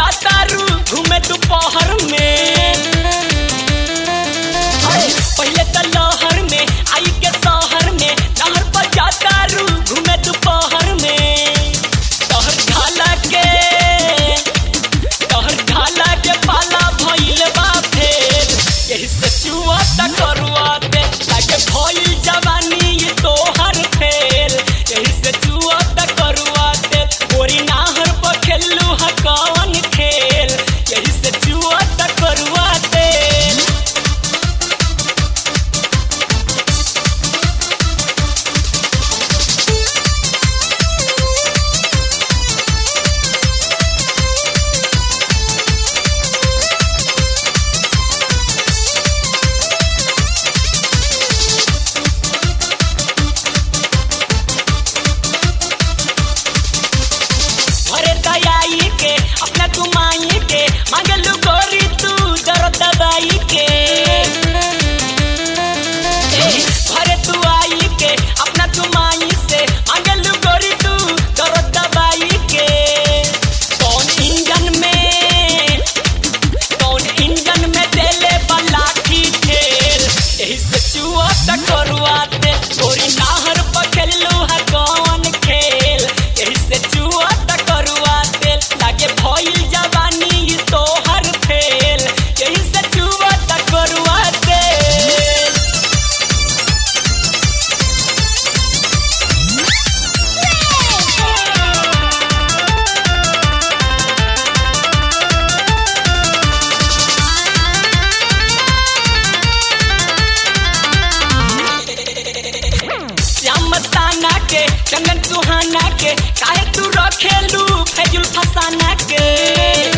जाता रू घूमे दोपहर में। पहले तो लहर में आई के शहर में, नहर पर जाता रू घूमे दोपहर में। तहर ढाला के पाला भइल बा फेर, यही से चुआ तक करुआते लागे भइल जवानी ये तोहर फेर। यही से चुआ तक करुआते गोरी नाहर पर खेलू हा कौन खेल, यही से चुआ तक करुआते। अरे दयाई के अपना तुमाई के मांगलू गोरी तू दर्द दवाई के। अरे तू आई के अपना तुमाई से मांगलू गोरी तू दर्द दवाई के। कौन इंजन में देले बलाठी खेल, यही से चुआ तक करुआते गोरी नाहर पर खेलू हा कौन खेल। यही से चुआ तक करुआते लागे भइल जवानी तोहर फेल, यही से चुआ तक करुआते। श्याम मस्ताना के चंदन सुहाना के काहे तू रखेलू फैजुल फसाना के।